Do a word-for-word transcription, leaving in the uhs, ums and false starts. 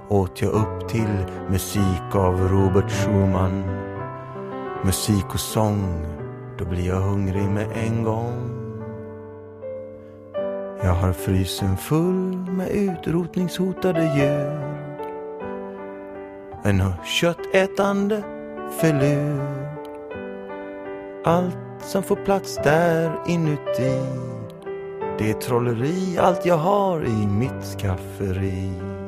åt jag upp till musik av Robert Schumann. Musik och sång, då blir jag hungrig med en gång. Jag har frysen full med utrotningshotade djur. En köttätande förlur. Allt som får plats där inuti, det är trolleri, allt jag har i mitt skafferi.